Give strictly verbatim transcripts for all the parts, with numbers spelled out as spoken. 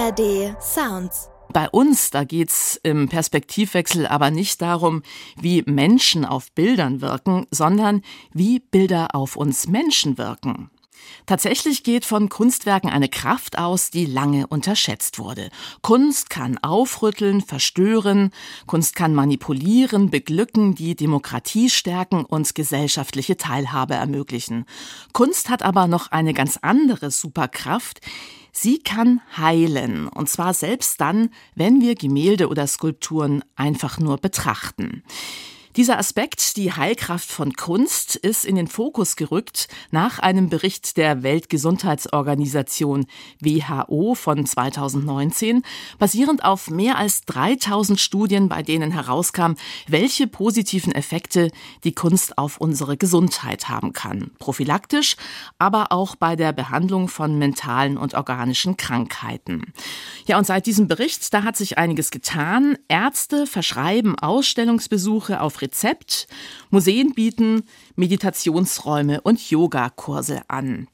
A R D Sounds. Bei uns, da geht's im Perspektivwechsel aber nicht darum, wie Menschen auf Bildern wirken, sondern wie Bilder auf uns Menschen wirken. Tatsächlich geht von Kunstwerken eine Kraft aus, die lange unterschätzt wurde. Kunst kann aufrütteln, verstören, Kunst kann manipulieren, beglücken, die Demokratie stärken und gesellschaftliche Teilhabe ermöglichen. Kunst hat aber noch eine ganz andere Superkraft. Sie kann heilen, und zwar selbst dann, wenn wir Gemälde oder Skulpturen einfach nur betrachten. Dieser Aspekt, die Heilkraft von Kunst, ist in den Fokus gerückt nach einem Bericht der Weltgesundheitsorganisation W H O von zweitausendneunzehn, basierend auf mehr als dreitausend Studien, bei denen herauskam, welche positiven Effekte die Kunst auf unsere Gesundheit haben kann. Prophylaktisch, aber auch bei der Behandlung von mentalen und organischen Krankheiten. Ja, und seit diesem Bericht, da hat sich einiges getan. Ärzte verschreiben Ausstellungsbesuche auf Rezept, Museen bieten Meditationsräume und Yogakurse an.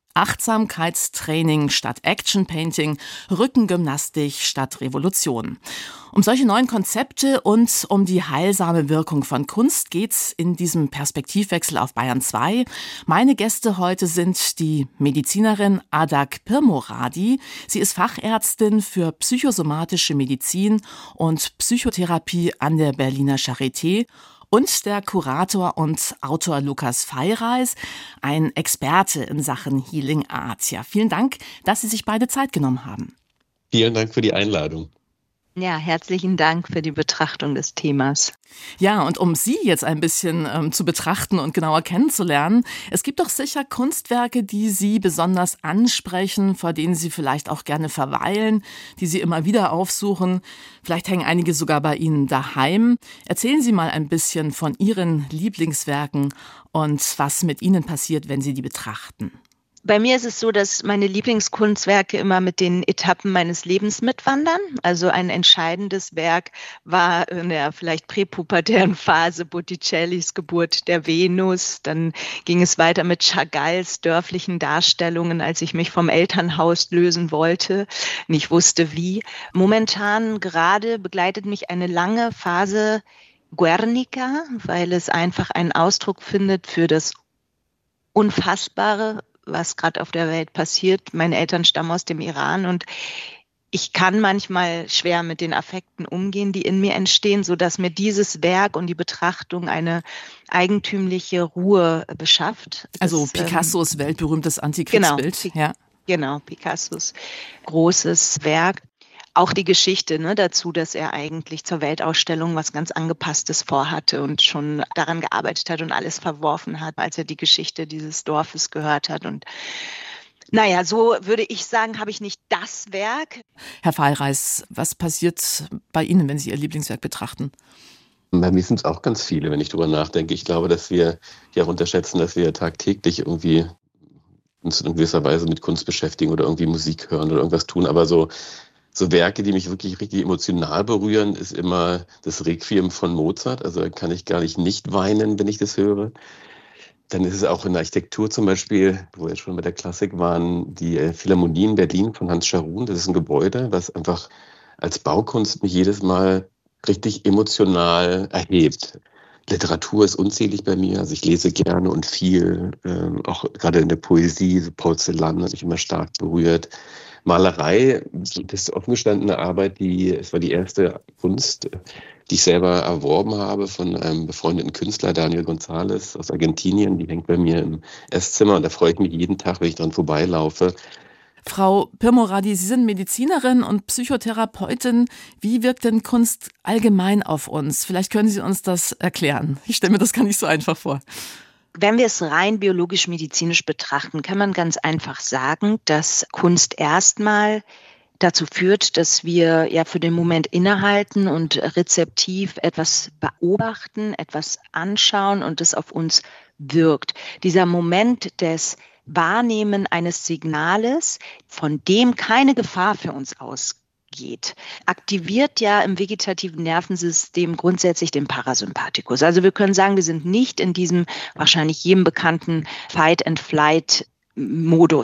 Achtsamkeitstraining statt Action-Painting, Rückengymnastik statt Revolution. Um solche neuen Konzepte und um die heilsame Wirkung von Kunst geht's in diesem Perspektivwechsel auf Bayern zwei. Meine Gäste heute sind die Medizinerin Adak Pirmoradi. Sie ist Fachärztin für psychosomatische Medizin und Psychotherapie an der Berliner Charité. Und der Kurator und Autor Lukas Feireis, ein Experte in Sachen Healing Arts. Ja, vielen Dank, dass Sie sich beide Zeit genommen haben. Vielen Dank für die Einladung. Ja, herzlichen Dank für die Betrachtung des Themas. Ja, und um Sie jetzt ein bisschen ähm, zu betrachten und genauer kennenzulernen, es gibt doch sicher Kunstwerke, die Sie besonders ansprechen, vor denen Sie vielleicht auch gerne verweilen, die Sie immer wieder aufsuchen. Vielleicht hängen einige sogar bei Ihnen daheim. Erzählen Sie mal ein bisschen von Ihren Lieblingswerken und was mit ihnen passiert, wenn Sie die betrachten. Bei mir ist es so, dass meine Lieblingskunstwerke immer mit den Etappen meines Lebens mitwandern. Also ein entscheidendes Werk war in der vielleicht präpubertären Phase Botticellis Geburt der Venus. Dann ging es weiter mit Chagalls dörflichen Darstellungen, als ich mich vom Elternhaus lösen wollte, nicht wusste wie. Momentan gerade begleitet mich eine lange Phase Guernica, weil es einfach einen Ausdruck findet für das Unfassbare, was gerade auf der Welt passiert. Meine Eltern stammen aus dem Iran und ich kann manchmal schwer mit den Affekten umgehen, die in mir entstehen, sodass mir dieses Werk und die Betrachtung eine eigentümliche Ruhe beschafft. Also das, Picassos ähm, weltberühmtes Antikriegsbild. Genau, ja. genau, Picassos großes Werk. Auch die Geschichte ne, dazu, dass er eigentlich zur Weltausstellung was ganz Angepasstes vorhatte und schon daran gearbeitet hat und alles verworfen hat, als er die Geschichte dieses Dorfes gehört hat. Und naja, so würde ich sagen, habe ich nicht das Werk. Herr Feireis, was passiert bei Ihnen, wenn Sie Ihr Lieblingswerk betrachten? Bei mir sind es auch ganz viele, wenn ich drüber nachdenke. Ich glaube, dass wir hier unterschätzen, dass wir tagtäglich irgendwie uns in gewisser Weise mit Kunst beschäftigen oder irgendwie Musik hören oder irgendwas tun, aber so So Werke, die mich wirklich richtig emotional berühren, ist immer das Requiem von Mozart. Also da kann ich gar nicht nicht weinen, wenn ich das höre. Dann ist es auch in der Architektur zum Beispiel, wo wir jetzt schon bei der Klassik waren, die Philharmonie in Berlin von Hans Scharoun. Das ist ein Gebäude, was einfach als Baukunst mich jedes Mal richtig emotional erhebt. Literatur ist unzählig bei mir. Also ich lese gerne und viel, ähm, auch gerade in der Poesie, so Porzellan hat mich immer stark berührt. Malerei, das ist offengestandene Arbeit, die, es war die erste Kunst, die ich selber erworben habe von einem befreundeten Künstler, Daniel González aus Argentinien. Die hängt bei mir im Esszimmer und da freue ich mich jeden Tag, wenn ich dran vorbeilaufe. Frau Pirmoradi, Sie sind Medizinerin und Psychotherapeutin. Wie wirkt denn Kunst allgemein auf uns? Vielleicht können Sie uns das erklären. Ich stelle mir das gar nicht so einfach vor. Wenn wir es rein biologisch-medizinisch betrachten, kann man ganz einfach sagen, dass Kunst erstmal dazu führt, dass wir ja für den Moment innehalten und rezeptiv etwas beobachten, etwas anschauen und es auf uns wirkt. Dieser Moment des Wahrnehmen eines Signales, von dem keine Gefahr für uns ausgeht, geht, aktiviert ja im vegetativen Nervensystem grundsätzlich den Parasympathikus. Also wir können sagen, wir sind nicht in diesem wahrscheinlich jedem bekannten Fight-and-Flight-Modus.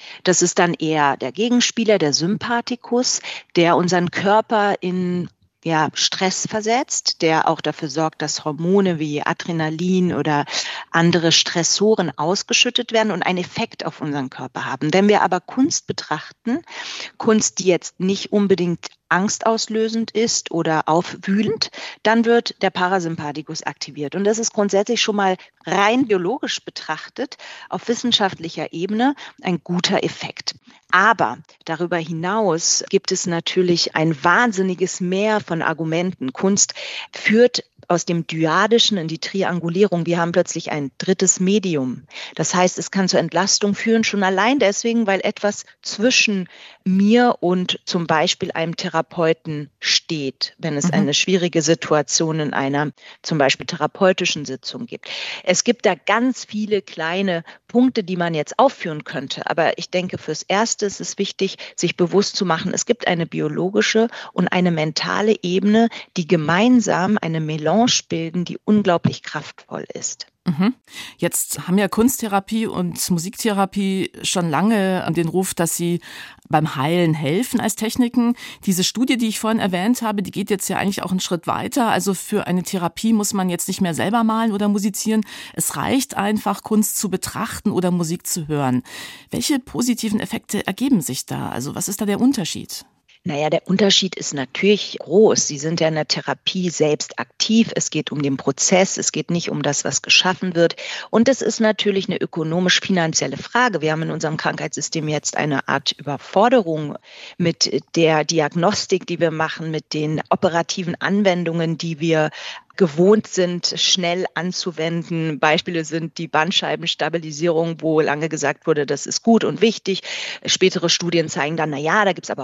Das ist dann eher der Gegenspieler, der Sympathikus, der unseren Körper in ja, Stress versetzt, der auch dafür sorgt, dass Hormone wie Adrenalin oder andere Stressoren ausgeschüttet werden und einen Effekt auf unseren Körper haben. Wenn wir aber Kunst betrachten, Kunst, die jetzt nicht unbedingt angstauslösend ist oder aufwühlend, dann wird der Parasympathikus aktiviert. Und das ist grundsätzlich schon mal rein biologisch betrachtet auf wissenschaftlicher Ebene ein guter Effekt. Aber darüber hinaus gibt es natürlich ein wahnsinniges Meer von Argumenten. Kunst führt aus dem Dyadischen in die Triangulierung. Wir haben plötzlich ein drittes Medium. Das heißt, es kann zur Entlastung führen, schon allein deswegen, weil etwas zwischen mir und zum Beispiel einem Therapeuten steht, wenn es mhm. eine schwierige Situation in einer zum Beispiel therapeutischen Sitzung gibt. Es gibt da ganz viele kleine Punkte, die man jetzt aufführen könnte. Aber ich denke, fürs Erste ist es wichtig, sich bewusst zu machen, es gibt eine biologische und eine mentale Ebene, die gemeinsam eine Melange bilden, die unglaublich kraftvoll ist. Mhm. Jetzt haben ja Kunsttherapie und Musiktherapie schon lange den Ruf, dass sie beim Heilen helfen als Techniken. Diese Studie, die ich vorhin erwähnt habe, die geht jetzt ja eigentlich auch einen Schritt weiter. Also für eine Therapie muss man jetzt nicht mehr selber malen oder musizieren. Es reicht einfach, Kunst zu betrachten oder Musik zu hören. Welche positiven Effekte ergeben sich da? Also was ist da der Unterschied? Naja, der Unterschied ist natürlich groß. Sie sind ja in der Therapie selbst aktiv. Es geht um den Prozess. Es geht nicht um das, was geschaffen wird. Und es ist natürlich eine ökonomisch-finanzielle Frage. Wir haben in unserem Krankheitssystem jetzt eine Art Überforderung mit der Diagnostik, die wir machen, mit den operativen Anwendungen, die wir gewohnt sind, schnell anzuwenden. Beispiele sind die Bandscheibenstabilisierung, wo lange gesagt wurde, das ist gut und wichtig. Spätere Studien zeigen dann, na ja, da gibt es aber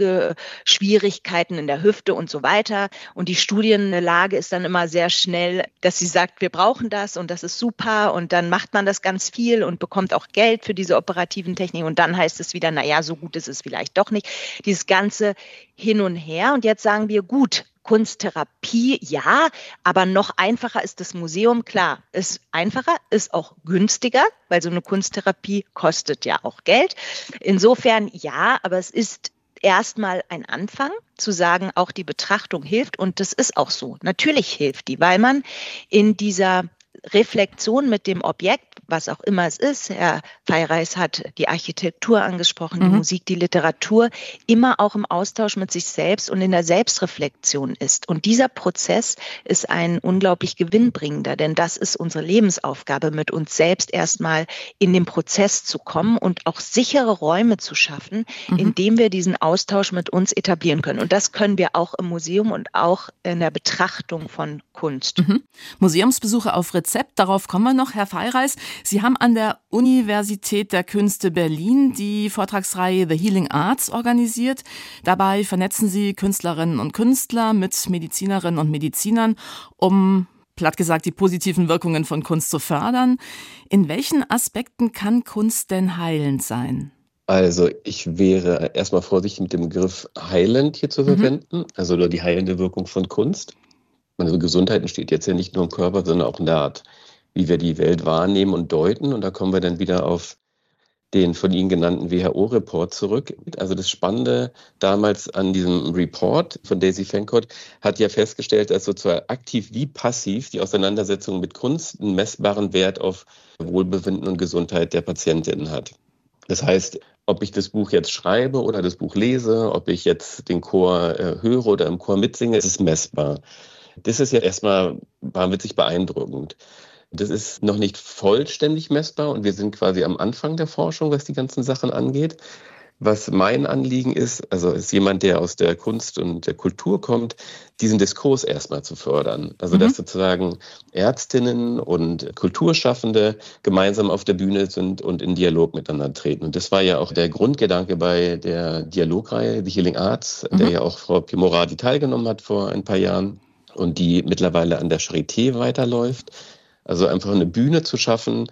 Folgeschwierigkeiten in der Hüfte und so weiter. Und die Studienlage ist dann immer sehr schnell, dass sie sagt, wir brauchen das und das ist super. Und dann macht man das ganz viel und bekommt auch Geld für diese operativen Techniken. Und dann heißt es wieder, na ja, so gut ist es vielleicht doch nicht. Dieses ganze Hin und Her. Und jetzt sagen wir, gut, Kunsttherapie, ja, aber noch einfacher ist das Museum. Klar, ist einfacher, ist auch günstiger, weil so eine Kunsttherapie kostet ja auch Geld. Insofern ja, aber es ist erstmal ein Anfang, zu sagen, auch die Betrachtung hilft. Und das ist auch so. Natürlich hilft die, weil man in dieser Reflexion mit dem Objekt, was auch immer es ist, Herr Feireis hat die Architektur angesprochen, die mhm. Musik, die Literatur, immer auch im Austausch mit sich selbst und in der Selbstreflexion ist. Und dieser Prozess ist ein unglaublich gewinnbringender, denn das ist unsere Lebensaufgabe, mit uns selbst erstmal in den Prozess zu kommen und auch sichere Räume zu schaffen, mhm. indem wir diesen Austausch mit uns etablieren können. Und das können wir auch im Museum und auch in der Betrachtung von Kunst. Mhm. Museumsbesuche auf Rezept, darauf kommen wir noch. Herr Feireis, Sie haben an der Universität der Künste Berlin die Vortragsreihe The Healing Arts organisiert. Dabei vernetzen Sie Künstlerinnen und Künstler mit Medizinerinnen und Medizinern, um, platt gesagt, die positiven Wirkungen von Kunst zu fördern. In welchen Aspekten kann Kunst denn heilend sein? Also ich wäre erstmal vorsichtig mit dem Begriff heilend hier zu verwenden, mhm. also nur die heilende Wirkung von Kunst. Also Gesundheit entsteht jetzt ja nicht nur im Körper, sondern auch in der Art, wie wir die Welt wahrnehmen und deuten. Und da kommen wir dann wieder auf den von Ihnen genannten W H O-Report zurück. Also das Spannende damals an diesem Report von Daisy Fenkott hat ja festgestellt, dass sozusagen aktiv wie passiv die Auseinandersetzung mit Kunst einen messbaren Wert auf Wohlbefinden und Gesundheit der Patientinnen hat. Das heißt, ob ich das Buch jetzt schreibe oder das Buch lese, ob ich jetzt den Chor äh, höre oder im Chor mitsinge, es ist messbar. Das ist ja erstmal wahnwitzig beeindruckend. Das ist noch nicht vollständig messbar und wir sind quasi am Anfang der Forschung, was die ganzen Sachen angeht. Was mein Anliegen ist, also ist jemand, der aus der Kunst und der Kultur kommt, diesen Diskurs erstmal zu fördern. Also mhm. dass sozusagen Ärztinnen und Kulturschaffende gemeinsam auf der Bühne sind und in Dialog miteinander treten. Und das war ja auch der Grundgedanke bei der Dialogreihe The Healing Arts, mhm. der ja auch Frau Pimoradi teilgenommen hat vor ein paar Jahren und die mittlerweile an der Charité weiterläuft. Also einfach eine Bühne zu schaffen,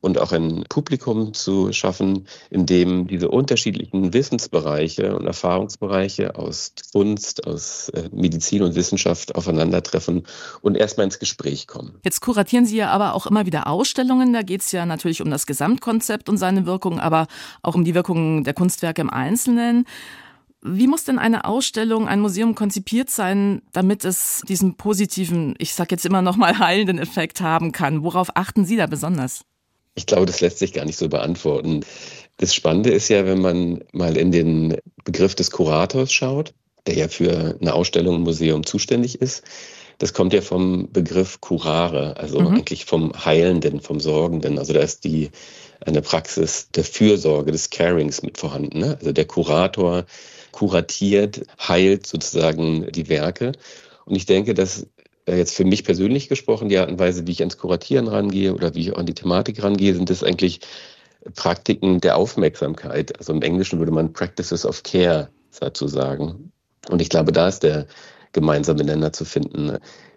und auch ein Publikum zu schaffen, in dem diese unterschiedlichen Wissensbereiche und Erfahrungsbereiche aus Kunst, aus Medizin und Wissenschaft aufeinandertreffen und erstmal ins Gespräch kommen. Jetzt kuratieren Sie ja aber auch immer wieder Ausstellungen. Da geht es ja natürlich um das Gesamtkonzept und seine Wirkung, aber auch um die Wirkung der Kunstwerke im Einzelnen. Wie muss denn eine Ausstellung, ein Museum konzipiert sein, damit es diesen positiven, ich sage jetzt immer noch mal heilenden Effekt haben kann? Worauf achten Sie da besonders? Ich glaube, das lässt sich gar nicht so beantworten. Das Spannende ist ja, wenn man mal in den Begriff des Kurators schaut, der ja für eine Ausstellung im Museum zuständig ist. Das kommt ja vom Begriff curare, also mhm. eigentlich vom Heilenden, vom Sorgenden. Also da ist die eine Praxis der Fürsorge, des Carings mit vorhanden. Ne? Also der Kurator kuratiert, heilt sozusagen die Werke. Und ich denke, dass jetzt für mich persönlich gesprochen, die Art und Weise, wie ich ans Kuratieren rangehe oder wie ich an die Thematik rangehe, sind das eigentlich Praktiken der Aufmerksamkeit. Also im Englischen würde man Practices of Care dazu sagen. Und ich glaube, da ist der gemeinsame Nenner zu finden.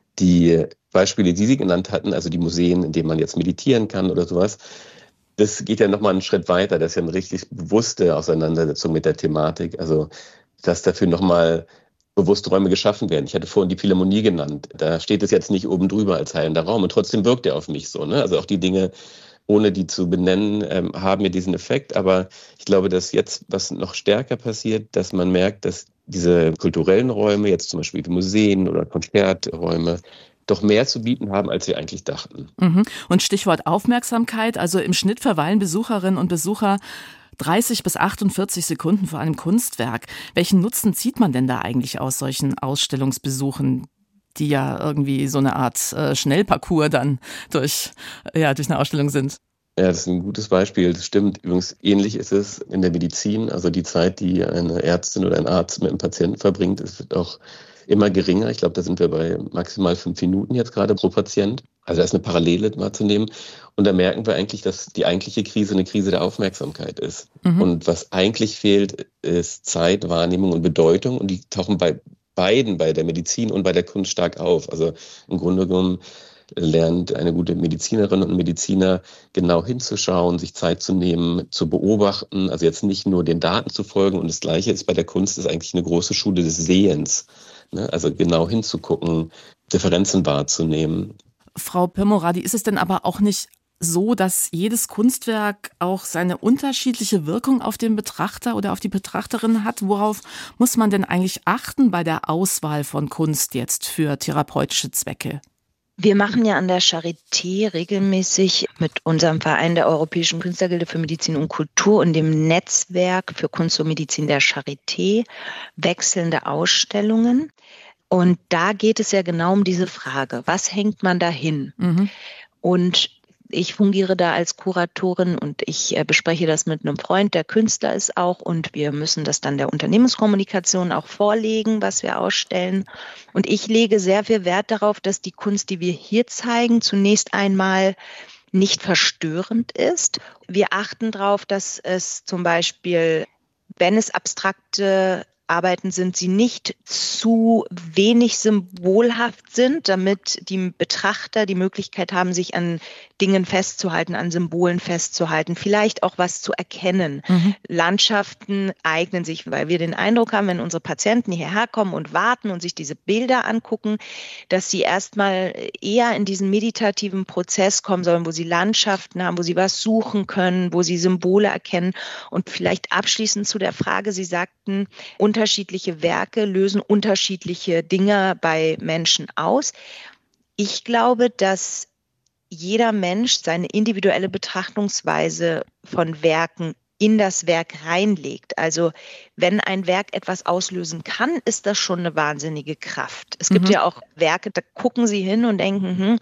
Die Beispiele, die Sie genannt hatten, also die Museen, in denen man jetzt meditieren kann oder sowas, das geht ja nochmal einen Schritt weiter. Das ist ja eine richtig bewusste Auseinandersetzung mit der Thematik. Also, dass dafür nochmal bewusste Räume geschaffen werden. Ich hatte vorhin die Philharmonie genannt. Da steht es jetzt nicht oben drüber als heilender Raum und trotzdem wirkt er auf mich so. Ne? Also auch die Dinge, ohne die zu benennen, ähm, haben ja diesen Effekt. Aber ich glaube, dass jetzt was noch stärker passiert, dass man merkt, dass diese kulturellen Räume, jetzt zum Beispiel die Museen oder Konzerträume, doch mehr zu bieten haben, als wir eigentlich dachten. Mhm. Und Stichwort Aufmerksamkeit, also im Schnitt verweilen Besucherinnen und Besucher dreißig bis achtundvierzig Sekunden vor einem Kunstwerk. Welchen Nutzen zieht man denn da eigentlich aus solchen Ausstellungsbesuchen, die ja irgendwie so eine Art äh, Schnellparcours dann durch, ja, durch eine Ausstellung sind? Ja, das ist ein gutes Beispiel. Das stimmt. Übrigens, ähnlich ist es in der Medizin. Also die Zeit, die eine Ärztin oder ein Arzt mit einem Patienten verbringt, ist auch immer geringer. Ich glaube, da sind wir bei maximal fünf Minuten jetzt gerade pro Patient. Also da ist eine Parallele wahrzunehmen. Und da merken wir eigentlich, dass die eigentliche Krise eine Krise der Aufmerksamkeit ist. Mhm. Und was eigentlich fehlt, ist Zeit, Wahrnehmung und Bedeutung. Und die tauchen bei beiden, bei der Medizin und bei der Kunst stark auf. Also im Grunde genommen lernt eine gute Medizinerin und Mediziner genau hinzuschauen, sich Zeit zu nehmen, zu beobachten, also jetzt nicht nur den Daten zu folgen. Und das Gleiche ist bei der Kunst, ist eigentlich eine große Schule des Sehens, ne? Also genau hinzugucken, Differenzen wahrzunehmen. Frau Pirmoradi, ist es denn aber auch nicht so, dass jedes Kunstwerk auch seine unterschiedliche Wirkung auf den Betrachter oder auf die Betrachterin hat? Worauf muss man denn eigentlich achten bei der Auswahl von Kunst jetzt für therapeutische Zwecke? Wir machen ja an der Charité regelmäßig mit unserem Verein der Europäischen Künstlergilde für Medizin und Kultur und dem Netzwerk für Kunst und Medizin der Charité wechselnde Ausstellungen. Und da geht es ja genau um diese Frage, was hängt man da hin? Mhm. Und ich fungiere da als Kuratorin und ich bespreche das mit einem Freund, der Künstler ist auch, und wir müssen das dann der Unternehmenskommunikation auch vorlegen, was wir ausstellen. Und ich lege sehr viel Wert darauf, dass die Kunst, die wir hier zeigen, zunächst einmal nicht verstörend ist. Wir achten darauf, dass es zum Beispiel, wenn es abstrakte Arbeiten sind, sie nicht zu wenig symbolhaft sind, damit die Betrachter die Möglichkeit haben, sich an Dingen festzuhalten, an Symbolen festzuhalten, vielleicht auch was zu erkennen. Mhm. Landschaften eignen sich, weil wir den Eindruck haben, wenn unsere Patienten hierher kommen und warten und sich diese Bilder angucken, dass sie erstmal eher in diesen meditativen Prozess kommen sollen, wo sie Landschaften haben, wo sie was suchen können, wo sie Symbole erkennen. Und vielleicht abschließend zu der Frage, Sie sagten, unterschiedliche Werke lösen unterschiedliche Dinge bei Menschen aus. Ich glaube, dass jeder Mensch seine individuelle Betrachtungsweise von Werken in das Werk reinlegt. Also wenn ein Werk etwas auslösen kann, ist das schon eine wahnsinnige Kraft. Es gibt mhm. ja auch Werke, da gucken Sie hin und denken, hm,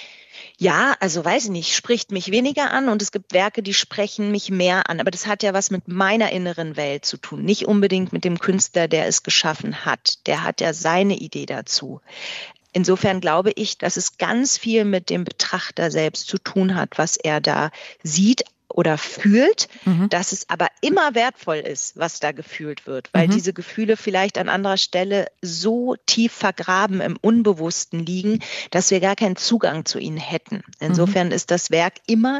ja, also weiß ich nicht, spricht mich weniger an, und es gibt Werke, die sprechen mich mehr an. Aber das hat ja was mit meiner inneren Welt zu tun, nicht unbedingt mit dem Künstler, der es geschaffen hat. Der hat ja seine Idee dazu. Insofern glaube ich, dass es ganz viel mit dem Betrachter selbst zu tun hat, was er da sieht oder fühlt, mhm. dass es aber immer wertvoll ist, was da gefühlt wird, weil mhm. diese Gefühle vielleicht an anderer Stelle so tief vergraben im Unbewussten liegen, dass wir gar keinen Zugang zu ihnen hätten. Insofern mhm. ist das Werk immer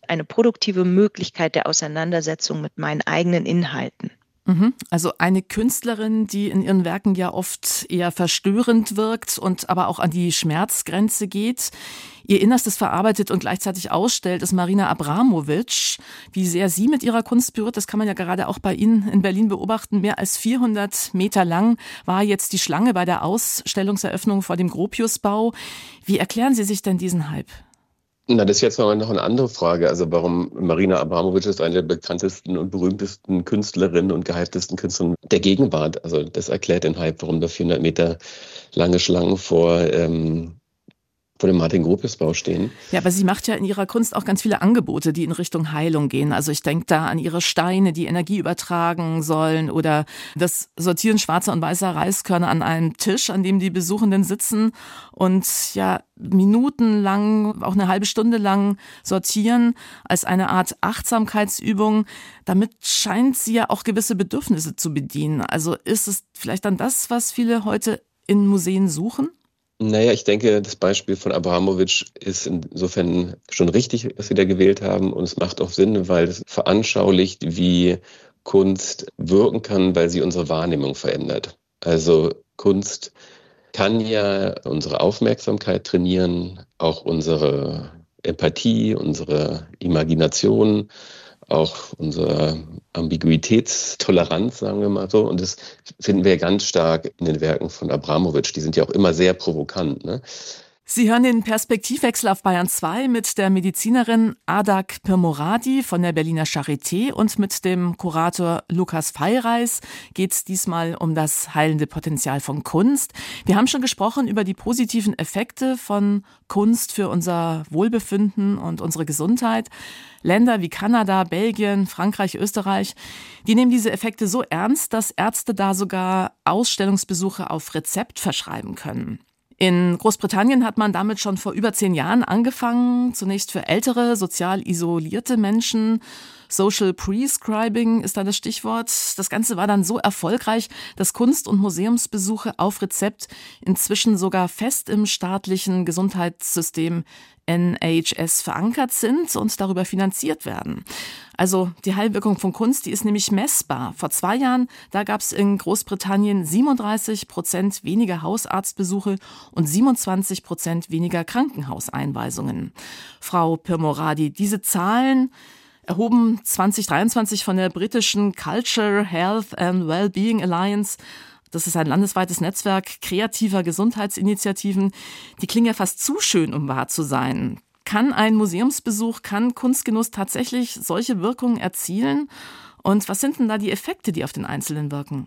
eine produktive Möglichkeit der Auseinandersetzung mit meinen eigenen Inhalten. Also eine Künstlerin, die in ihren Werken ja oft eher verstörend wirkt und aber auch an die Schmerzgrenze geht, ihr Innerstes verarbeitet und gleichzeitig ausstellt, ist Marina Abramović. Wie sehr sie mit ihrer Kunst berührt, das kann man ja gerade auch bei Ihnen in Berlin beobachten. Mehr als vierhundert Meter lang war jetzt die Schlange bei der Ausstellungseröffnung vor dem Gropiusbau. Wie erklären Sie sich denn diesen Hype? Na, das ist jetzt mal noch eine andere Frage. Also warum Marina Abramović ist eine der bekanntesten und berühmtesten Künstlerinnen und gehyptesten Künstlerinnen der Gegenwart. Also das erklärt den Hype, warum da vierhundert Meter lange Schlangen vor, ähm, vor dem Martin-Gropius-Bau stehen. Ja, aber sie macht ja in ihrer Kunst auch ganz viele Angebote, die in Richtung Heilung gehen. Also ich denke da an ihre Steine, die Energie übertragen sollen, oder das Sortieren schwarzer und weißer Reiskörner an einem Tisch, an dem die Besuchenden sitzen und ja minutenlang, auch eine halbe Stunde lang sortieren als eine Art Achtsamkeitsübung. Damit scheint sie ja auch gewisse Bedürfnisse zu bedienen. Also ist es vielleicht dann das, was viele heute in Museen suchen? Naja, ich denke, das Beispiel von Abramović ist insofern schon richtig, was Sie da gewählt haben. Und es macht auch Sinn, weil es veranschaulicht, wie Kunst wirken kann, weil sie unsere Wahrnehmung verändert. Also Kunst kann ja unsere Aufmerksamkeit trainieren, auch unsere Empathie, unsere Imagination, auch unsere Ambiguitätstoleranz, sagen wir mal so. Und das finden wir ganz stark in den Werken von Abramović. Die sind ja auch immer sehr provokant, ne? Sie hören den Perspektivwechsel auf Bayern zwei mit der Medizinerin Adak Pirmoradi von der Berliner Charité und mit dem Kurator Lukas Feireis geht es diesmal um das heilende Potenzial von Kunst. Wir haben schon gesprochen über die positiven Effekte von Kunst für unser Wohlbefinden und unsere Gesundheit. Länder wie Kanada, Belgien, Frankreich, Österreich, die nehmen diese Effekte so ernst, dass Ärzte da sogar Ausstellungsbesuche auf Rezept verschreiben können. In Großbritannien hat man damit schon vor über zehn Jahren angefangen, zunächst für ältere, sozial isolierte Menschen. Social Prescribing ist da das Stichwort. Das Ganze war dann so erfolgreich, dass Kunst- und Museumsbesuche auf Rezept inzwischen sogar fest im staatlichen Gesundheitssystem N H S verankert sind und darüber finanziert werden. Also die Heilwirkung von Kunst, die ist nämlich messbar. Vor zwei Jahren, da gab es in Großbritannien siebenunddreißig Prozent weniger Hausarztbesuche und siebenundzwanzig Prozent weniger Krankenhauseinweisungen. Frau Pirmoradi, diese Zahlen erhoben zwanzig dreiundzwanzig von der britischen Culture, Health and Wellbeing Alliance. Das ist ein landesweites Netzwerk kreativer Gesundheitsinitiativen. Die klingen ja fast zu schön, um wahr zu sein. Kann ein Museumsbesuch, kann Kunstgenuss tatsächlich solche Wirkungen erzielen? Und was sind denn da die Effekte, die auf den Einzelnen wirken?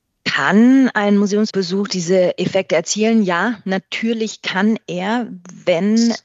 Kann ein Museumsbesuch diese Effekte erzielen? Ja, natürlich kann er, wenn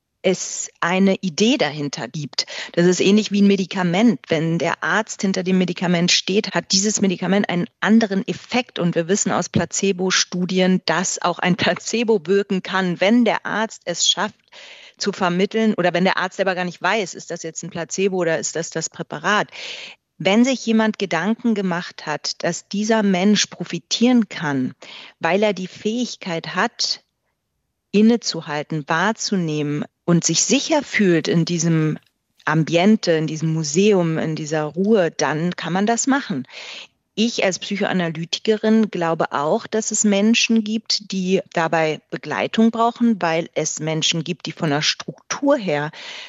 es eine Idee dahinter gibt. Das ist ähnlich wie ein Medikament. Wenn der Arzt hinter dem Medikament steht, hat dieses Medikament einen anderen Effekt. Und wir wissen aus Placebo-Studien, dass auch ein Placebo wirken kann, wenn der Arzt es schafft, zu vermitteln, oder wenn der Arzt selber gar nicht weiß, ist das jetzt ein Placebo oder ist das das Präparat. Wenn sich jemand Gedanken gemacht hat, dass dieser Mensch profitieren kann, weil er die Fähigkeit hat, innezuhalten, wahrzunehmen und sich sicher fühlt in diesem Ambiente, in diesem Museum, in dieser Ruhe, dann kann man das machen. Ich als Psychoanalytikerin glaube auch, dass es Menschen gibt, die dabei Begleitung brauchen, weil es Menschen gibt, die von der Struktur her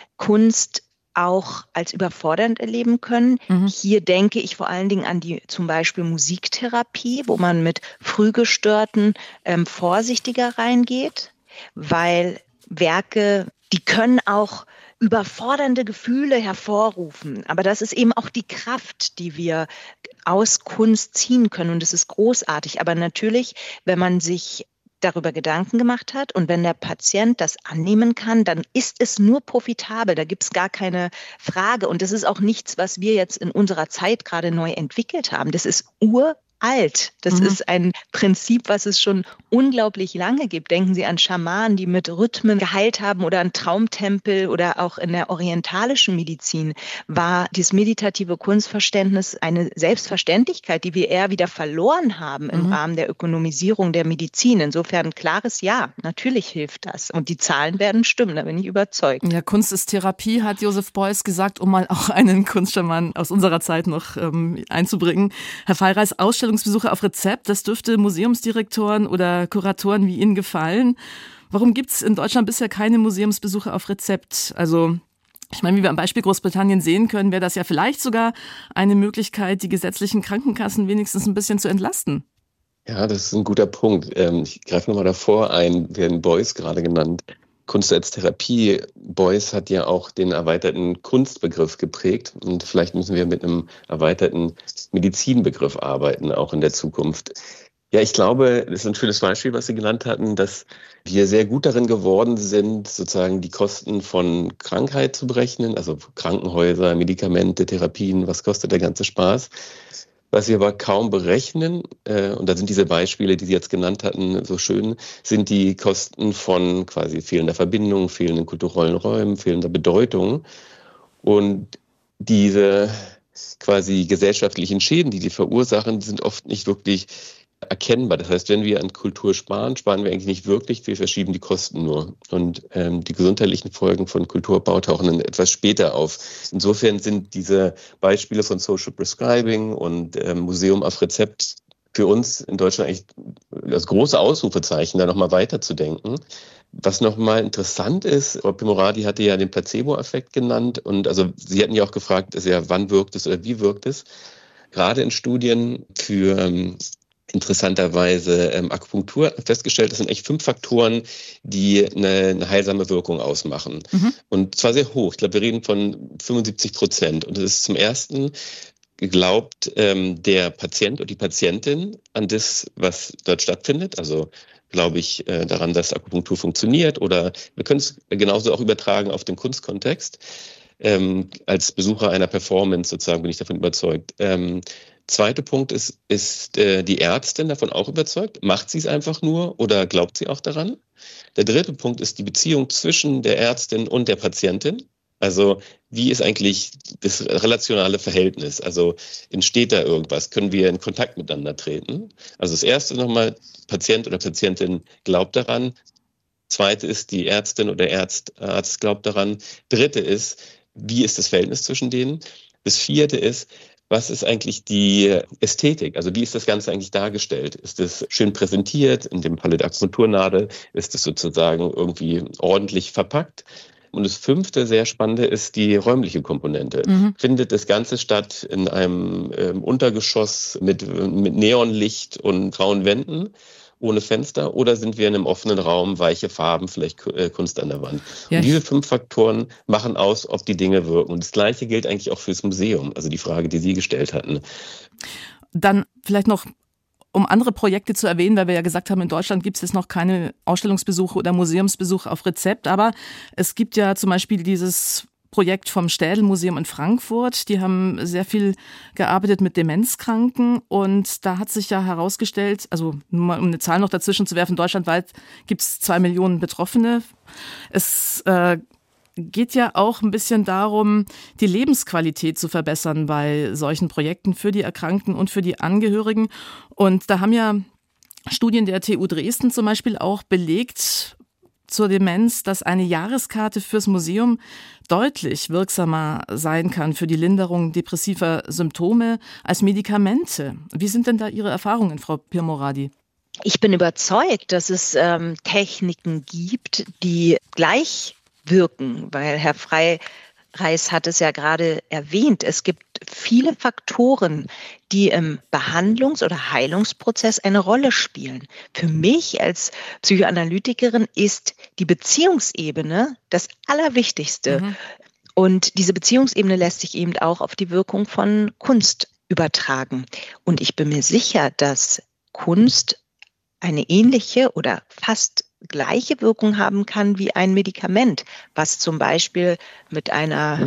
Kunst auch als überfordernd erleben können. Mhm. Hier denke ich vor allen Dingen an die zum Beispiel Musiktherapie, wo man mit Frühgestörten ähm, vorsichtiger reingeht, weil Werke, die können auch überfordernde Gefühle hervorrufen. Aber das ist eben auch die Kraft, die wir aus Kunst ziehen können. Und es ist großartig. Aber natürlich, wenn man sich darüber Gedanken gemacht hat und wenn der Patient das annehmen kann, dann ist es nur profitabel. Da gibt es gar keine Frage. Und das ist auch nichts, was wir jetzt in unserer Zeit gerade neu entwickelt haben. Das ist ur alt. Das mhm. ist ein Prinzip, was es schon unglaublich lange gibt. Denken Sie an Schamanen, die mit Rhythmen geheilt haben oder an Traumtempel oder auch in der orientalischen Medizin war dieses meditative Kunstverständnis eine Selbstverständlichkeit, die wir eher wieder verloren haben im mhm. Rahmen der Ökonomisierung der Medizin. Insofern ein klares Ja, natürlich hilft das. Und die Zahlen werden stimmen, da bin ich überzeugt. Ja, Kunst ist Therapie, hat Joseph Beuys gesagt, um mal auch einen Kunstschaman aus unserer Zeit noch ähm, einzubringen. Herr Fallreis, Ausstellungsbesuche auf Rezept, das dürfte Museumsdirektoren oder Kuratoren wie Ihnen gefallen. Warum gibt es in Deutschland bisher keine Museumsbesuche auf Rezept? Also ich meine, wie wir am Beispiel Großbritannien sehen können, wäre das ja vielleicht sogar eine Möglichkeit, die gesetzlichen Krankenkassen wenigstens ein bisschen zu entlasten. Ja, das ist ein guter Punkt. Ich greife nochmal davor ein, wir haben Beuys gerade genannt. Kunst als Therapie. Beuys hat ja auch den erweiterten Kunstbegriff geprägt und vielleicht müssen wir mit einem erweiterten Medizinbegriff arbeiten, auch in der Zukunft. Ja, ich glaube, das ist ein schönes Beispiel, was Sie genannt hatten, dass wir sehr gut darin geworden sind, sozusagen die Kosten von Krankheit zu berechnen, also Krankenhäuser, Medikamente, Therapien, was kostet der ganze Spaß. Was wir aber kaum berechnen, äh, und da sind diese Beispiele, die Sie jetzt genannt hatten, so schön, sind die Kosten von quasi fehlender Verbindung, fehlenden kulturellen Räumen, fehlender Bedeutung. Und diese quasi gesellschaftlichen Schäden, die die verursachen, sind oft nicht wirklich erkennbar. Das heißt, wenn wir an Kultur sparen, sparen wir eigentlich nicht wirklich, wir verschieben die Kosten nur. Und ähm, die gesundheitlichen Folgen von Kulturbau tauchen dann etwas später auf. Insofern sind diese Beispiele von Social Prescribing und ähm, Museum auf Rezept für uns in Deutschland eigentlich das große Ausrufezeichen, da nochmal weiterzudenken. Was nochmal interessant ist, Frau Pimoradi hatte ja den Placebo-Effekt genannt und also Sie hatten ja auch gefragt, ist ja, wann wirkt es oder wie wirkt es? Gerade in Studien für ähm, interessanterweise ähm, Akupunktur festgestellt, das sind echt fünf Faktoren, die eine, eine heilsame Wirkung ausmachen. Mhm. Und zwar sehr hoch. Ich glaube, wir reden von fünfundsiebzig Prozent. Und das ist zum ersten geglaubt ähm, der Patient und die Patientin an das, was dort stattfindet. Also glaube ich äh, daran, dass Akupunktur funktioniert. Oder wir können es genauso auch übertragen auf den Kunstkontext. Ähm, als Besucher einer Performance sozusagen bin ich davon überzeugt. Ähm, Zweiter Punkt ist, ist äh, die Ärztin davon auch überzeugt? Macht sie es einfach nur oder glaubt sie auch daran? Der dritte Punkt ist die Beziehung zwischen der Ärztin und der Patientin. Also wie ist eigentlich das relationale Verhältnis? Also entsteht da irgendwas? Können wir in Kontakt miteinander treten? Also das erste nochmal, Patient oder Patientin glaubt daran. Zweite ist, die Ärztin oder Arzt, Arzt glaubt daran. Dritte ist, wie ist das Verhältnis zwischen denen? Das vierte ist, was ist eigentlich die Ästhetik? Also wie ist das Ganze eigentlich dargestellt? Ist es schön präsentiert, in dem Falle der Akupunkturnadel? Ist es sozusagen irgendwie ordentlich verpackt? Und das fünfte, sehr spannende, ist die räumliche Komponente. Mhm. Findet das Ganze statt in einem ähm, Untergeschoss mit, mit Neonlicht und grauen Wänden? Ohne Fenster oder sind wir in einem offenen Raum, weiche Farben, vielleicht äh, Kunst an der Wand. Ja. Und diese fünf Faktoren machen aus, ob die Dinge wirken. Und das Gleiche gilt eigentlich auch fürs Museum, also die Frage, die Sie gestellt hatten. Dann vielleicht noch, um andere Projekte zu erwähnen, weil wir ja gesagt haben, in Deutschland gibt es jetzt noch keine Ausstellungsbesuche oder Museumsbesuche auf Rezept, aber es gibt ja zum Beispiel dieses Projekt vom Städel-Museum in Frankfurt. Die haben sehr viel gearbeitet mit Demenzkranken und da hat sich ja herausgestellt, also nur mal um eine Zahl noch dazwischen zu werfen, deutschlandweit gibt es zwei Millionen Betroffene. Es äh, geht ja auch ein bisschen darum, die Lebensqualität zu verbessern bei solchen Projekten für die Erkrankten und für die Angehörigen. Und da haben ja Studien der T U Dresden zum Beispiel auch belegt, zur Demenz, dass eine Jahreskarte fürs Museum deutlich wirksamer sein kann für die Linderung depressiver Symptome als Medikamente. Wie sind denn da Ihre Erfahrungen, Frau Pimoradi? Ich bin überzeugt, dass es ähm, Techniken gibt, die gleich wirken, weil Herr Fallreis hat es ja gerade erwähnt. Es gibt viele Faktoren, die im Behandlungs- oder Heilungsprozess eine Rolle spielen. Für mich als Psychoanalytikerin ist die Beziehungsebene das Allerwichtigste. Mhm. Und diese Beziehungsebene lässt sich eben auch auf die Wirkung von Kunst übertragen. Und ich bin mir sicher, dass Kunst eine ähnliche oder fast gleiche Wirkung haben kann wie ein Medikament, was zum Beispiel mit einer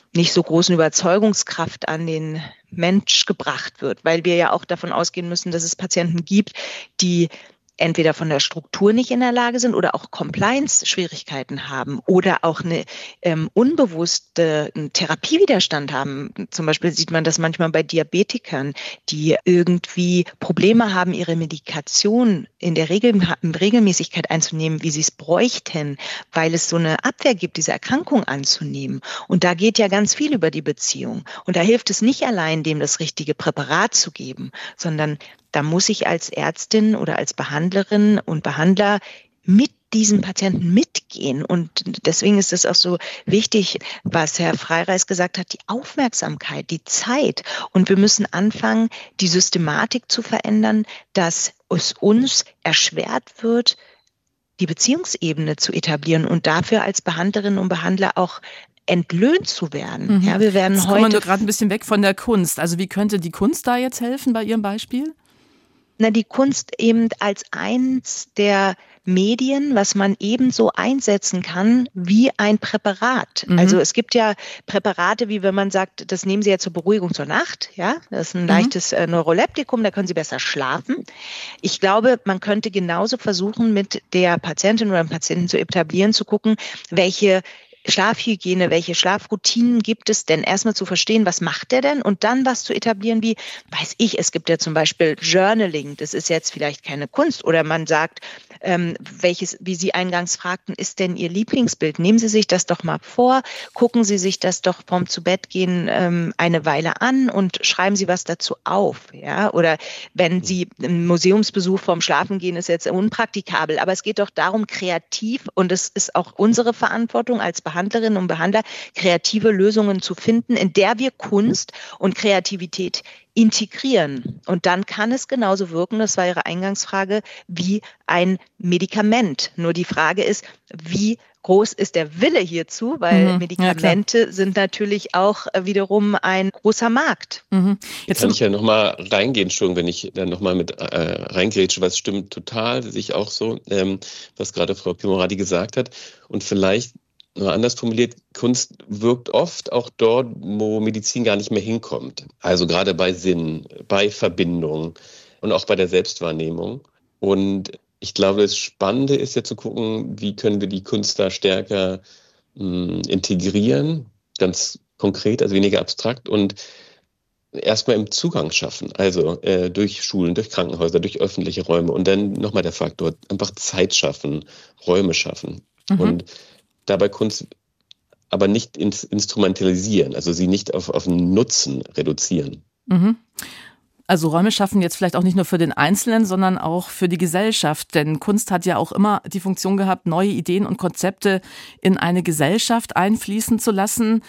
nicht so großen Überzeugungskraft an den Mensch gebracht wird, weil wir ja auch davon ausgehen müssen, dass es Patienten gibt, die entweder von der Struktur nicht in der Lage sind oder auch Compliance-Schwierigkeiten haben oder auch eine ähm, unbewusste einen Therapiewiderstand haben. Zum Beispiel sieht man das manchmal bei Diabetikern, die irgendwie Probleme haben, ihre Medikation in der Regel, Regelmäßigkeit einzunehmen, wie sie es bräuchten, weil es so eine Abwehr gibt, diese Erkrankung anzunehmen. Und da geht ja ganz viel über die Beziehung. Und da hilft es nicht allein, dem das richtige Präparat zu geben, sondern da muss ich als Ärztin oder als Behandlerin und Behandler mit diesen Patienten mitgehen. Und deswegen ist es auch so wichtig, was Herr Freireis gesagt hat, die Aufmerksamkeit, die Zeit. Und wir müssen anfangen, die Systematik zu verändern, dass es uns erschwert wird, die Beziehungsebene zu etablieren und dafür als Behandlerinnen und Behandler auch entlöhnt zu werden. Mhm. Ja, wir werden jetzt heute kommen wir gerade ein bisschen weg von der Kunst. Also wie könnte die Kunst da jetzt helfen bei Ihrem Beispiel? Na, die Kunst eben als eins der Medien, was man ebenso einsetzen kann wie ein Präparat. Mhm. Also es gibt ja Präparate, wie wenn man sagt, das nehmen Sie ja zur Beruhigung zur Nacht. Ja, das ist ein mhm. leichtes äh, Neuroleptikum, da können Sie besser schlafen. Ich glaube, man könnte genauso versuchen, mit der Patientin oder dem Patienten zu etablieren, zu gucken, welche Schlafhygiene, welche Schlafroutinen gibt es denn? Erstmal zu verstehen, was macht der denn? Und dann was zu etablieren wie, weiß ich, es gibt ja zum Beispiel Journaling, das ist jetzt vielleicht keine Kunst. Oder man sagt, ähm, welches, wie Sie eingangs fragten, ist denn Ihr Lieblingsbild? Nehmen Sie sich das doch mal vor, gucken Sie sich das doch vorm Zubettgehen ähm, eine Weile an und schreiben Sie was dazu auf. Ja? Oder wenn Sie einen Museumsbesuch vorm Schlafengehen ist jetzt unpraktikabel, aber es geht doch darum, kreativ, und es ist auch unsere Verantwortung als Behandlerinnen und Behandler, kreative Lösungen zu finden, in der wir Kunst und Kreativität integrieren. Und dann kann es genauso wirken, das war Ihre Eingangsfrage, wie ein Medikament. Nur die Frage ist, wie groß ist der Wille hierzu, weil mhm, Medikamente ja, sind natürlich auch wiederum ein großer Markt. Mhm. Jetzt kann ich ja nochmal reingehen, schon, wenn ich dann nochmal mit äh, reingrätsche, was stimmt total, sehe ich auch so, ähm, was gerade Frau Pimorati gesagt hat. Und vielleicht nur anders formuliert, Kunst wirkt oft auch dort, wo Medizin gar nicht mehr hinkommt. Also gerade bei Sinn, bei Verbindung und auch bei der Selbstwahrnehmung. Und ich glaube, das Spannende ist ja zu gucken, wie können wir die Kunst da stärker mh, integrieren, ganz konkret, also weniger abstrakt und erstmal im Zugang schaffen, also äh, durch Schulen, durch Krankenhäuser, durch öffentliche Räume und dann nochmal der Faktor, einfach Zeit schaffen, Räume schaffen mhm. und dabei Kunst aber nicht ins instrumentalisieren, also sie nicht auf, auf einen Nutzen reduzieren. Mhm. Also Räume schaffen jetzt vielleicht auch nicht nur für den Einzelnen, sondern auch für die Gesellschaft. Denn Kunst hat ja auch immer die Funktion gehabt, neue Ideen und Konzepte in eine Gesellschaft einfließen zu lassen.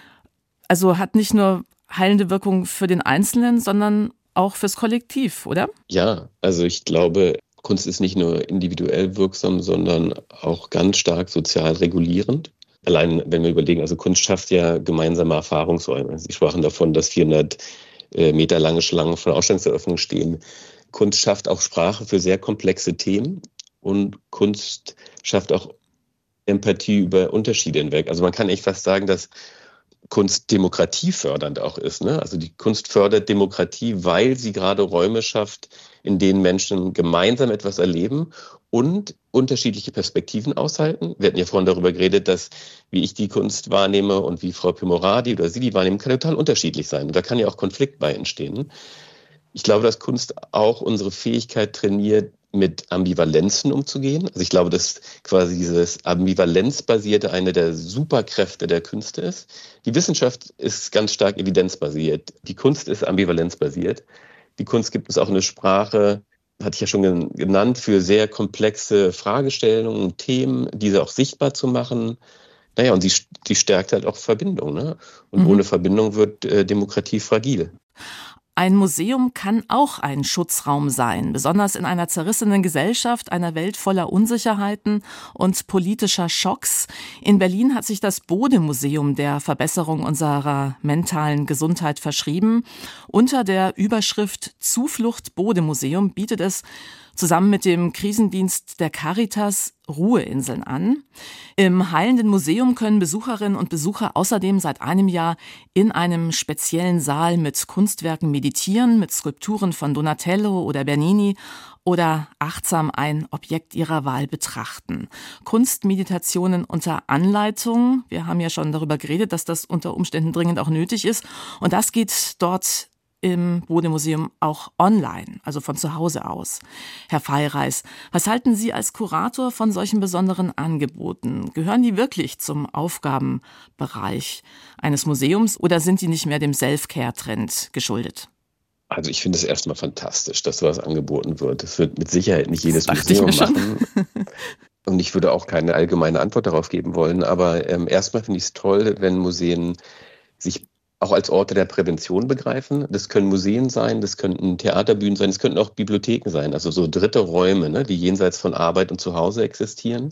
Also hat nicht nur heilende Wirkung für den Einzelnen, sondern auch fürs Kollektiv, oder? Ja, also ich glaube, Kunst ist nicht nur individuell wirksam, sondern auch ganz stark sozial regulierend. Allein, wenn wir überlegen, also Kunst schafft ja gemeinsame Erfahrungsräume. Sie sprachen davon, dass vierhundert Meter lange Schlangen vor der Ausstellungseröffnung stehen. Kunst schafft auch Sprache für sehr komplexe Themen und Kunst schafft auch Empathie über Unterschiede hinweg. Also man kann echt fast sagen, dass Kunst demokratiefördernd auch ist. Ne? Also die Kunst fördert Demokratie, weil sie gerade Räume schafft, in denen Menschen gemeinsam etwas erleben und unterschiedliche Perspektiven aushalten. Wir hatten ja vorhin darüber geredet, dass wie ich die Kunst wahrnehme und wie Frau Pimorati oder Sie die wahrnehmen, kann total unterschiedlich sein. Und da kann ja auch Konflikt bei entstehen. Ich glaube, dass Kunst auch unsere Fähigkeit trainiert, mit Ambivalenzen umzugehen. Also ich glaube, dass quasi dieses Ambivalenzbasierte eine der Superkräfte der Künste ist. Die Wissenschaft ist ganz stark evidenzbasiert. Die Kunst ist ambivalenzbasiert. Die Kunst gibt uns auch eine Sprache, hatte ich ja schon genannt, für sehr komplexe Fragestellungen und Themen, diese auch sichtbar zu machen. Naja, und sie, sie stärkt halt auch Verbindung. Ne? Und mhm. ohne Verbindung wird äh, Demokratie fragil. Ein Museum kann auch ein Schutzraum sein, besonders in einer zerrissenen Gesellschaft, einer Welt voller Unsicherheiten und politischer Schocks. In Berlin hat sich das Bode-Museum der Verbesserung unserer mentalen Gesundheit verschrieben. Unter der Überschrift Zuflucht Bode-Museum bietet es zusammen mit dem Krisendienst der Caritas Ruheinseln an. Im Heilenden Museum können Besucherinnen und Besucher außerdem seit einem Jahr in einem speziellen Saal mit Kunstwerken meditieren, mit Skulpturen von Donatello oder Bernini oder achtsam ein Objekt ihrer Wahl betrachten. Kunstmeditationen unter Anleitung. Wir haben ja schon darüber geredet, dass das unter Umständen dringend auch nötig ist. Und das geht dort im Bode-Museum auch online, also von zu Hause aus. Herr Feireis, was halten Sie als Kurator von solchen besonderen Angeboten? Gehören die wirklich zum Aufgabenbereich eines Museums oder sind die nicht mehr dem Self-Care-Trend geschuldet? Also ich finde es erstmal fantastisch, dass sowas angeboten wird. Das wird mit Sicherheit nicht jedes Museum machen. Und ich würde auch keine allgemeine Antwort darauf geben wollen. Aber ähm, erstmal finde ich es toll, wenn Museen sich auch als Orte der Prävention begreifen. Das können Museen sein, das könnten Theaterbühnen sein, das könnten auch Bibliotheken sein, also so dritte Räume, ne, die jenseits von Arbeit und Zuhause existieren.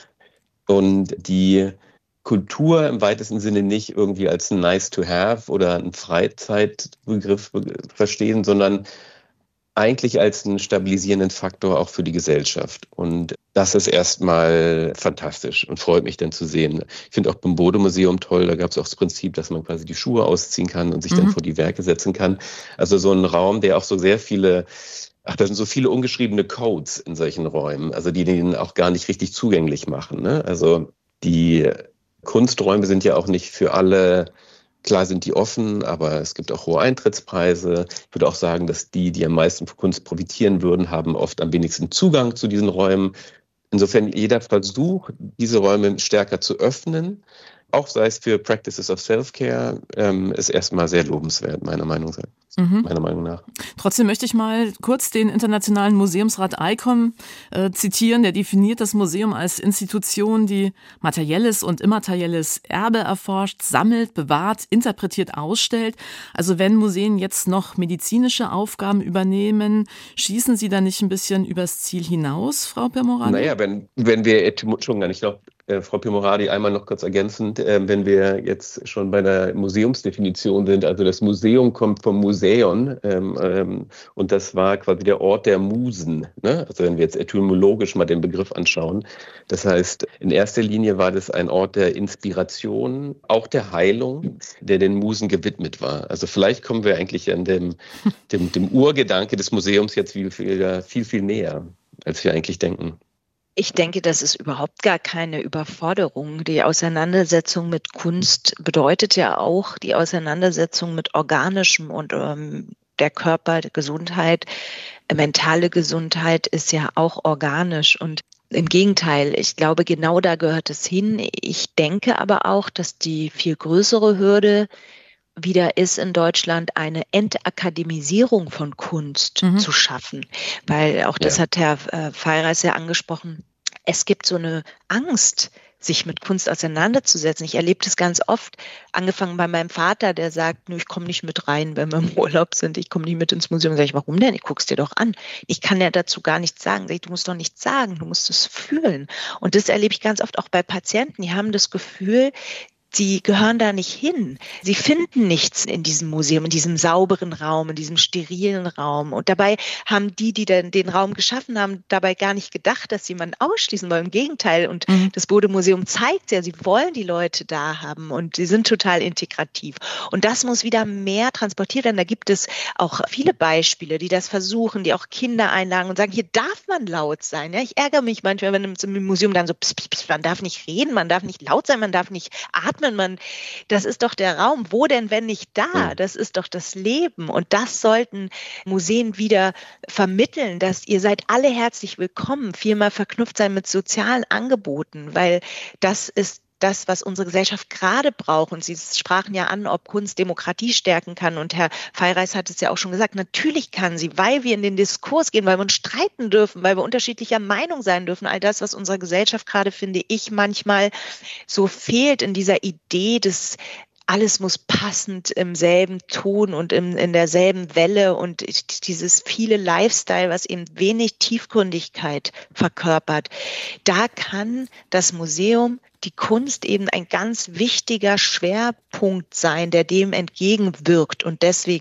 Und die Kultur im weitesten Sinne nicht irgendwie als ein nice to have oder ein Freizeitbegriff verstehen, sondern eigentlich als einen stabilisierenden Faktor auch für die Gesellschaft. Und das ist erstmal fantastisch und freut mich dann zu sehen. Ich finde auch beim Bode-Museum toll, da gab es auch das Prinzip, dass man quasi die Schuhe ausziehen kann und sich mhm. dann vor die Werke setzen kann. Also so ein Raum, der auch so sehr viele, ach, da sind so viele ungeschriebene Codes in solchen Räumen, also die den auch gar nicht richtig zugänglich machen, ne? Also die Kunsträume sind ja auch nicht für alle. Klar sind die offen, aber es gibt auch hohe Eintrittspreise. Ich würde auch sagen, dass die, die am meisten von Kunst profitieren würden, haben oft am wenigsten Zugang zu diesen Räumen. Insofern jeder Versuch, diese Räume stärker zu öffnen, auch sei es für Practices of Self-Care, ähm, ist erstmal sehr lobenswert, meiner Meinung nach. Mhm. Meiner Meinung nach. Trotzdem möchte ich mal kurz den Internationalen Museumsrat I C O M äh, zitieren. Der definiert das Museum als Institution, die materielles und immaterielles Erbe erforscht, sammelt, bewahrt, interpretiert, ausstellt. Also wenn Museen jetzt noch medizinische Aufgaben übernehmen, schießen sie da nicht ein bisschen übers Ziel hinaus, Frau Pirmoradi? Naja, wenn, wenn wir, Entschuldigung, ich glaube, Äh, Frau Pirmoradi, einmal noch kurz ergänzend, äh, wenn wir jetzt schon bei der Museumsdefinition sind, also das Museum kommt vom Museon ähm, ähm, und das war quasi der Ort der Musen, ne? Also wenn wir jetzt etymologisch mal den Begriff anschauen. Das heißt, in erster Linie war das ein Ort der Inspiration, auch der Heilung, der den Musen gewidmet war. Also vielleicht kommen wir eigentlich an dem, dem, dem Urgedanke des Museums jetzt viel, viel, viel, viel näher, als wir eigentlich denken. Ich denke, das ist überhaupt gar keine Überforderung. Die Auseinandersetzung mit Kunst bedeutet ja auch die Auseinandersetzung mit Organischem und ähm, der Körper, der Gesundheit, mentale Gesundheit ist ja auch organisch und im Gegenteil, ich glaube, genau da gehört es hin. Ich denke aber auch, dass die viel größere Hürde wieder ist in Deutschland eine Entakademisierung von Kunst mhm. zu schaffen. Weil auch das ja. hat Herr äh, Feireis ja angesprochen. Es gibt so eine Angst, sich mit Kunst auseinanderzusetzen. Ich erlebe das ganz oft, angefangen bei meinem Vater, der sagt, ich komme nicht mit rein, wenn wir im Urlaub sind, ich komme nicht mit ins Museum. Sag ich, warum denn? Ich guck's dir doch an. Ich kann ja dazu gar nichts sagen. Sag ich, du musst doch nichts sagen, du musst es fühlen. Und das erlebe ich ganz oft auch bei Patienten, die haben das Gefühl, sie gehören da nicht hin. Sie finden nichts in diesem Museum, in diesem sauberen Raum, in diesem sterilen Raum. Und dabei haben die, die dann den Raum geschaffen haben, dabei gar nicht gedacht, dass sie jemanden ausschließen wollen. Im Gegenteil. Und mhm. das Bode-Museum zeigt ja, sie wollen die Leute da haben und sie sind total integrativ. Und das muss wieder mehr transportiert werden. Da gibt es auch viele Beispiele, die das versuchen, die auch Kinder einladen und sagen, hier darf man laut sein. Ja, ich ärgere mich manchmal, wenn im Museum dann so, pss, pss, pss, man darf nicht reden, man darf nicht laut sein, man darf nicht atmen. Man, das ist doch der Raum. Wo denn, wenn nicht da? Das ist doch das Leben. Und das sollten Museen wieder vermitteln, dass ihr seid alle herzlich willkommen, vielmehr verknüpft sein mit sozialen Angeboten, weil das ist das, was unsere Gesellschaft gerade braucht. Und Sie sprachen ja an, ob Kunst Demokratie stärken kann. Und Herr Feireis hat es ja auch schon gesagt, natürlich kann sie, weil wir in den Diskurs gehen, weil wir uns streiten dürfen, weil wir unterschiedlicher Meinung sein dürfen. All das, was unserer Gesellschaft gerade, finde ich, manchmal so fehlt in dieser Idee des alles muss passend im selben Ton und im, in derselben Welle und dieses viele Lifestyle, was eben wenig Tiefgründigkeit verkörpert. Da kann das Museum, die Kunst eben ein ganz wichtiger Schwerpunkt sein, der dem entgegenwirkt und deswegen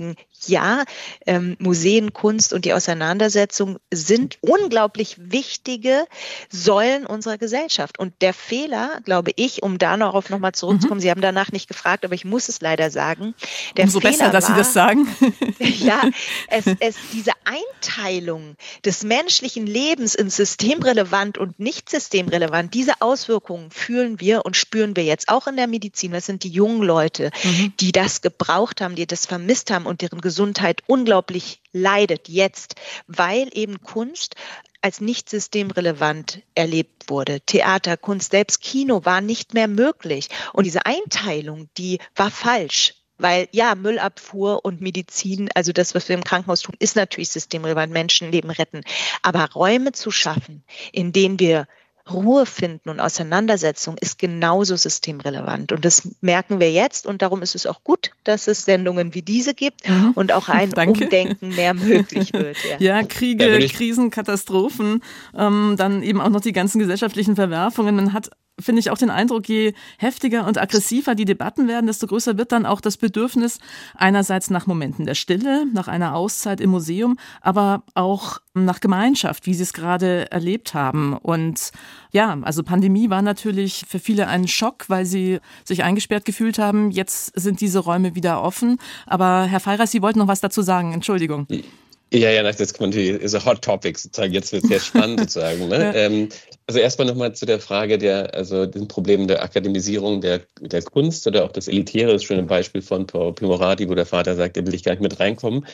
ja, ähm, Museen, Kunst und die Auseinandersetzung sind unglaublich wichtige Säulen unserer Gesellschaft. Und der Fehler, glaube ich, um darauf nochmal zurückzukommen, mhm. Sie haben danach nicht gefragt, aber ich muss es leider sagen. Der Umso Fehler besser, dass war, Sie das sagen. Ja, es, es, diese Einteilung des menschlichen Lebens in systemrelevant und nicht systemrelevant, diese Auswirkungen fühlen wir und spüren wir jetzt auch in der Medizin. Das sind die jungen Leute, mhm. die das gebraucht haben, die das vermisst haben und deren Gesundheit unglaublich leidet jetzt, weil eben Kunst als nicht systemrelevant erlebt wurde. Theater, Kunst, selbst Kino war nicht mehr möglich. Und diese Einteilung, die war falsch. Weil ja, Müllabfuhr und Medizin, also das, was wir im Krankenhaus tun, ist natürlich systemrelevant, Menschenleben retten. Aber Räume zu schaffen, in denen wir Ruhe finden und Auseinandersetzung, ist genauso systemrelevant. Und das merken wir jetzt. Und darum ist es auch gut, dass es Sendungen wie diese gibt mhm. und auch ein Danke. Umdenken mehr möglich wird. Ja, ja Kriege, ja, Krisen, Katastrophen, ähm, dann eben auch noch die ganzen gesellschaftlichen Verwerfungen. Man hat, finde ich, auch den Eindruck, je heftiger und aggressiver die Debatten werden, desto größer wird dann auch das Bedürfnis einerseits nach Momenten der Stille, nach einer Auszeit im Museum, aber auch nach Gemeinschaft, wie Sie es gerade erlebt haben. Und ja, also Pandemie war natürlich für viele ein Schock, weil sie sich eingesperrt gefühlt haben. Jetzt sind diese Räume wieder offen. Aber Herr Feiras, Sie wollten noch was dazu sagen. Entschuldigung. Ja, ja, das ist natürlich ist ein Hot Topic sozusagen. Jetzt wird es sehr spannend sozusagen. Ne? Ja. Ähm, also erstmal nochmal zu der Frage der, also den Problemen der Akademisierung der, der Kunst oder auch das Elitäre. Das ist schon ein Beispiel von Paul Pimorati, wo der Vater sagt, da will ich gar nicht mit reinkommen.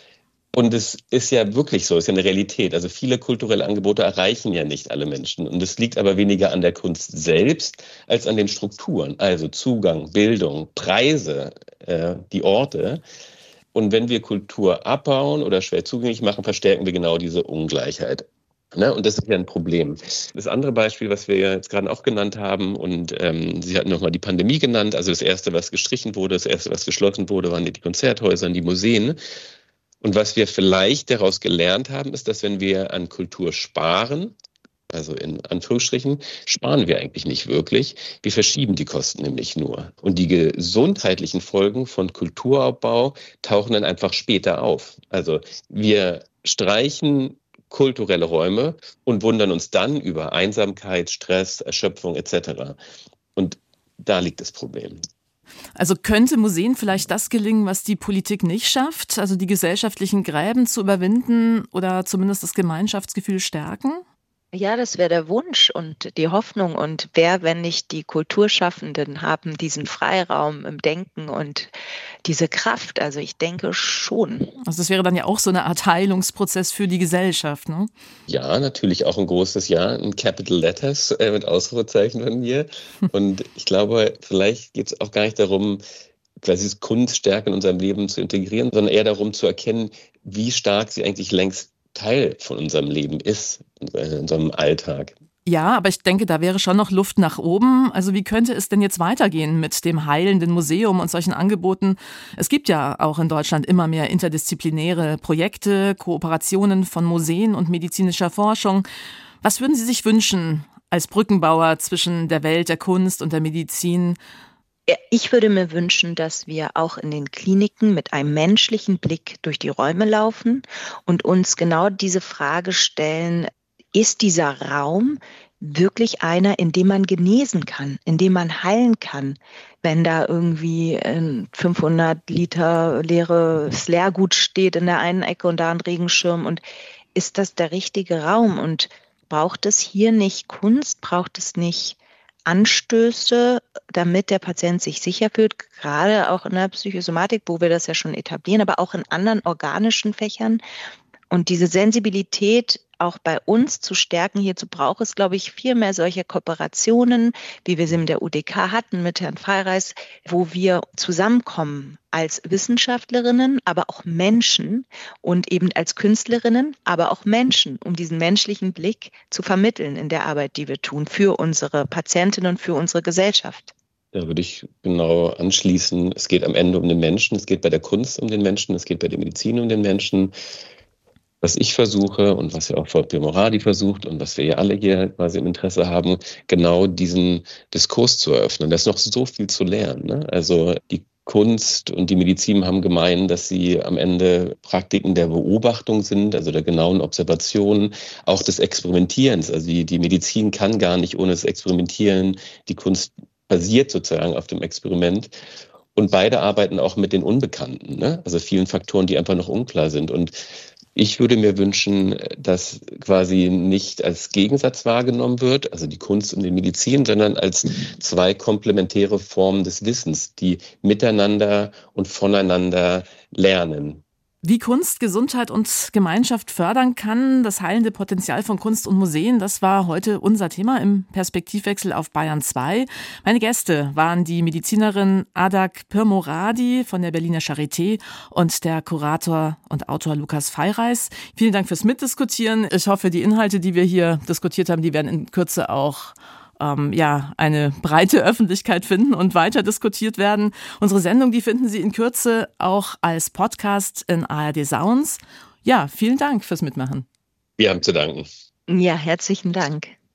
Und es ist ja wirklich so, es ist ja eine Realität. Also viele kulturelle Angebote erreichen ja nicht alle Menschen. Und es liegt aber weniger an der Kunst selbst als an den Strukturen. Also Zugang, Bildung, Preise, äh, die Orte. Und wenn wir Kultur abbauen oder schwer zugänglich machen, verstärken wir genau diese Ungleichheit. Ne? Und das ist ja ein Problem. Das andere Beispiel, was wir jetzt gerade auch genannt haben, und ähm, Sie hatten nochmal die Pandemie genannt, also das Erste, was gestrichen wurde, das Erste, was geschlossen wurde, waren die Konzerthäuser, die Museen. Und was wir vielleicht daraus gelernt haben, ist, dass wenn wir an Kultur sparen, also in Anführungsstrichen, sparen wir eigentlich nicht wirklich. Wir verschieben die Kosten nämlich nur. Und die gesundheitlichen Folgen von Kulturabbau tauchen dann einfach später auf. Also wir streichen kulturelle Räume und wundern uns dann über Einsamkeit, Stress, Erschöpfung et cetera. Und da liegt das Problem. Also könnte Museen vielleicht das gelingen, was die Politik nicht schafft, also die gesellschaftlichen Gräben zu überwinden oder zumindest das Gemeinschaftsgefühl stärken? Ja, das wäre der Wunsch und die Hoffnung. Und wer, wenn nicht die Kulturschaffenden, haben diesen Freiraum im Denken und diese Kraft? Also ich denke schon. Also das wäre dann ja auch so eine Art Heilungsprozess für die Gesellschaft, ne? Ja, natürlich auch ein großes Ja, ein Capital Letters äh, mit Ausrufezeichen von mir. Und ich glaube, vielleicht geht es auch gar nicht darum, quasi Kunst stärker in unserem Leben zu integrieren, sondern eher darum zu erkennen, wie stark sie eigentlich längst Teil von unserem Leben ist, in unserem Alltag. Ja, aber ich denke, da wäre schon noch Luft nach oben. Also wie könnte es denn jetzt weitergehen mit dem heilenden Museum und solchen Angeboten? Es gibt ja auch in Deutschland immer mehr interdisziplinäre Projekte, Kooperationen von Museen und medizinischer Forschung. Was würden Sie sich wünschen als Brückenbauer zwischen der Welt der Kunst und der Medizin? Ich würde mir wünschen, dass wir auch in den Kliniken mit einem menschlichen Blick durch die Räume laufen und uns genau diese Frage stellen, ist dieser Raum wirklich einer, in dem man genesen kann, in dem man heilen kann, wenn da irgendwie fünfhundert Liter leeres Leergut steht in der einen Ecke und da ein Regenschirm, und ist das der richtige Raum? Und braucht es hier nicht Kunst, braucht es nicht Anstöße, damit der Patient sich sicher fühlt, gerade auch in der Psychosomatik, wo wir das ja schon etablieren, aber auch in anderen organischen Fächern. Und diese Sensibilität auch bei uns zu stärken, hierzu braucht es, glaube ich, viel mehr solcher Kooperationen, wie wir sie in der U D K hatten mit Herrn Feiras, wo wir zusammenkommen als Wissenschaftlerinnen, aber auch Menschen und eben als Künstlerinnen, aber auch Menschen, um diesen menschlichen Blick zu vermitteln in der Arbeit, die wir tun, für unsere Patientinnen und für unsere Gesellschaft. Da würde ich genau anschließen. Es geht am Ende um den Menschen, es geht bei der Kunst um den Menschen, es geht bei der Medizin um den Menschen. Was ich versuche und was ja auch Frau Pimorati versucht und was wir ja alle hier quasi im Interesse haben, genau diesen Diskurs zu eröffnen. Da ist noch so viel zu lernen. Ne? Also die Kunst und die Medizin haben gemein, dass sie am Ende Praktiken der Beobachtung sind, also der genauen Observation, auch des Experimentierens. Also die, die Medizin kann gar nicht ohne das Experimentieren, die Kunst basiert sozusagen auf dem Experiment. Und beide arbeiten auch mit den Unbekannten, ne? Also vielen Faktoren, die einfach noch unklar sind. Und ich würde mir wünschen, dass quasi nicht als Gegensatz wahrgenommen wird, also die Kunst und die Medizin, sondern als zwei komplementäre Formen des Wissens, die miteinander und voneinander lernen. Wie Kunst Gesundheit und Gemeinschaft fördern kann, das heilende Potenzial von Kunst und Museen, das war heute unser Thema im Perspektivwechsel auf Bayern zwei. Meine Gäste waren die Medizinerin Adak Pirmoradi von der Berliner Charité und der Kurator und Autor Lukas Feireis. Vielen Dank fürs Mitdiskutieren. Ich hoffe, die Inhalte, die wir hier diskutiert haben, die werden in Kürze auch Ähm, ja, eine breite Öffentlichkeit finden und weiter diskutiert werden. Unsere Sendung, die finden Sie in Kürze auch als Podcast in A R D Sounds. Ja, vielen Dank fürs Mitmachen. Wir haben zu danken. Ja, herzlichen Dank.